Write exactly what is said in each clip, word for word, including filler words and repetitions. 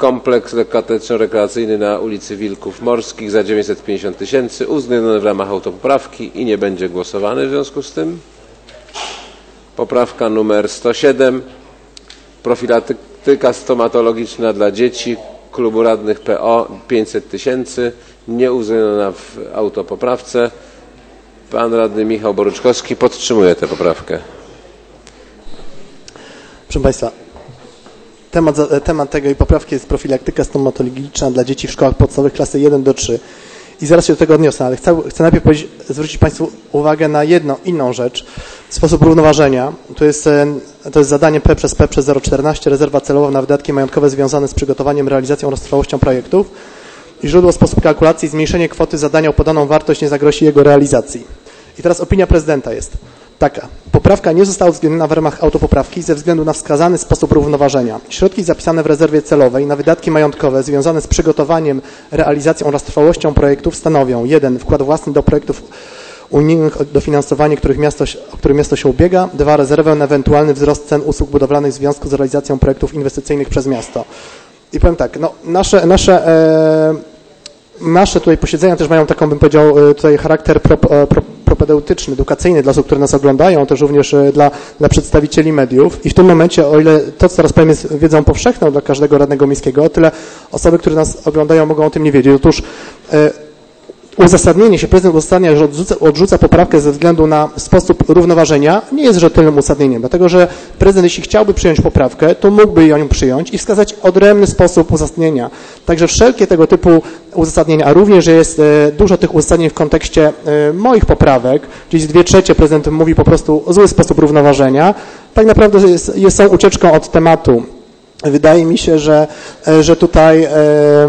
kompleks lekkoatletyczno-rekreacyjny na ulicy Wilków Morskich za dziewięćset pięćdziesiąt tysięcy, uwzględniony w ramach autopoprawki i nie będzie głosowany w związku z tym. Poprawka numer sto siedem. Profilaktyka stomatologiczna dla dzieci Klubu Radnych P O pięćset tysięcy, nie uwzględniona w autopoprawce. Pan radny Michał Boruczkowski podtrzymuje tę poprawkę. Proszę Państwa, temat, temat tej poprawki jest profilaktyka stomatologiczna dla dzieci w szkołach podstawowych klasy jeden do trzech. I zaraz się do tego odniosę, ale chcę, chcę najpierw zwrócić Państwu uwagę na jedną inną rzecz. Sposób równoważenia. To jest, to jest zadanie P przez P przez zero przecinek czternaście, rezerwa celowa na wydatki majątkowe związane z przygotowaniem, realizacją oraz trwałością projektów. I źródło, sposób kalkulacji, zmniejszenie kwoty zadania o podaną wartość nie zagrozi jego realizacji. I teraz opinia prezydenta jest taka. Poprawka nie została uwzględniona w ramach autopoprawki ze względu na wskazany sposób równoważenia. Środki zapisane w rezerwie celowej na wydatki majątkowe związane z przygotowaniem, realizacją oraz trwałością projektów stanowią jeden. Wkład własny do projektów unijnych, dofinansowanie, których miasto, o które miasto się ubiega. dwa. Rezerwę na ewentualny wzrost cen usług budowlanych w związku z realizacją projektów inwestycyjnych przez miasto. I powiem tak, no, nasze, nasze, e, nasze tutaj posiedzenia też mają taką, bym powiedział, tutaj charakter pro, pro, propedeutyczny, edukacyjny dla osób, które nas oglądają, też również dla, dla przedstawicieli mediów. I w tym momencie, o ile to, co teraz powiem, jest wiedzą powszechną dla każdego radnego miejskiego, o tyle osoby, które nas oglądają, mogą o tym nie wiedzieć. Otóż e, uzasadnienie się, prezydent uzasadnia, że odrzuca, odrzuca poprawkę ze względu na sposób równoważenia, nie jest rzetelnym uzasadnieniem, dlatego że prezydent, jeśli chciałby przyjąć poprawkę, to mógłby ją przyjąć i wskazać odrębny sposób uzasadnienia. Także wszelkie tego typu uzasadnienia, a również, że jest e, dużo tych uzasadnień w kontekście e, moich poprawek, gdzieś dwie trzecie prezydent mówi po prostu o zły sposób równoważenia, tak naprawdę jest, jest, są ucieczką od tematu. Wydaje mi się, że, e, że tutaj... E,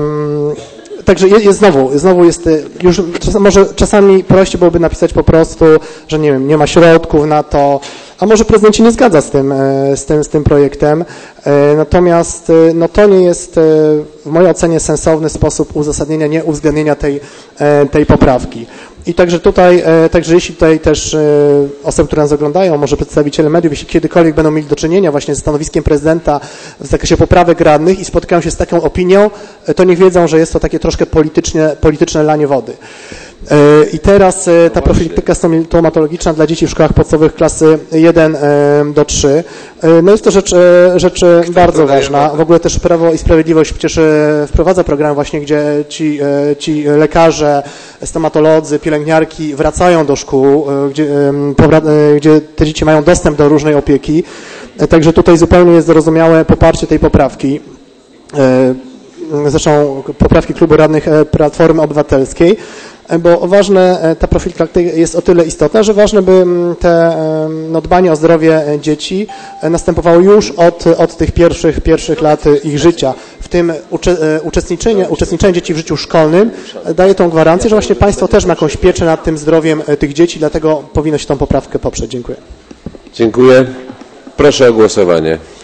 Także jest, jest znowu, znowu jest już, może czasami prościej byłoby napisać po prostu, że nie wiem, nie ma środków na to, a może prezydent się nie zgadza z tym, z tym, z tym projektem. Natomiast no, to nie jest w mojej ocenie sensowny sposób uzasadnienia, nie uwzględnienia tej, tej poprawki. I także tutaj, także jeśli tutaj też osoby, które nas oglądają, może przedstawiciele mediów, jeśli kiedykolwiek będą mieli do czynienia właśnie ze stanowiskiem prezydenta w zakresie poprawek radnych i spotykają się z taką opinią, to niech wiedzą, że jest to takie troszkę polityczne, polityczne lanie wody. I teraz ta profilaktyka stomatologiczna dla dzieci w szkołach podstawowych klasy jeden do trzech. No jest to rzecz, rzecz bardzo ważna. W ogóle też Prawo i Sprawiedliwość przecież wprowadza program właśnie, gdzie ci, ci lekarze, stomatolodzy, pielęgniarki wracają do szkół, gdzie, gdzie te dzieci mają dostęp do różnej opieki. Także tutaj zupełnie jest zrozumiałe poparcie tej poprawki. Zresztą poprawki Klubu Radnych Platformy Obywatelskiej, bo ważne, ta profilaktyka jest o tyle istotna, że ważne, by te no, dbanie o zdrowie dzieci następowało już od, od tych pierwszych, pierwszych lat ich życia. W tym ucze, uczestniczenie, uczestniczenie dzieci w życiu szkolnym daje tą gwarancję, że właśnie państwo też ma jakąś pieczę nad tym zdrowiem tych dzieci, dlatego powinno się tą poprawkę poprzeć. Dziękuję. Dziękuję. Proszę o głosowanie.